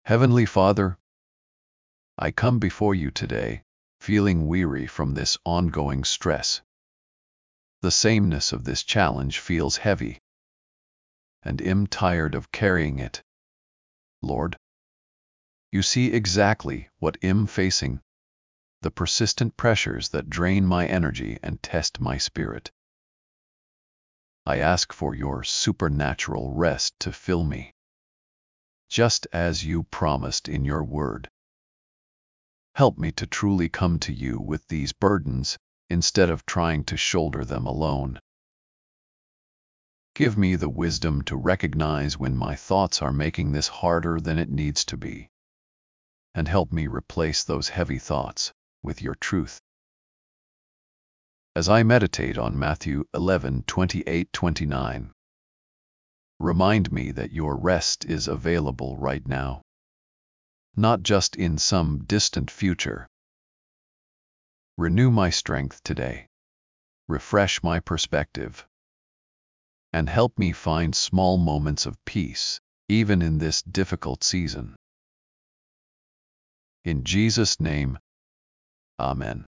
Heavenly Father, I come before you today, feeling weary from this ongoing stress. The sameness of this challenge feels heavy, and I'm tired of carrying it. Lord, you see exactly what I'm facing, the persistent pressures that drain my energy and test my spirit. I ask for your supernatural rest to fill me, just as you promised in your word. Help me to truly come to you with these burdens instead of trying to shoulder them alone. Give me the wisdom to recognize when my thoughts are making this harder than it needs to be, and help me replace those heavy thoughts with your truth. As I meditate on Matthew 11:28-29, remind me that your rest is available right now, not just in some distant future. Renew my strength today, refresh my perspective, and help me find small moments of peace, even in this difficult season. In Jesus' name, Amen.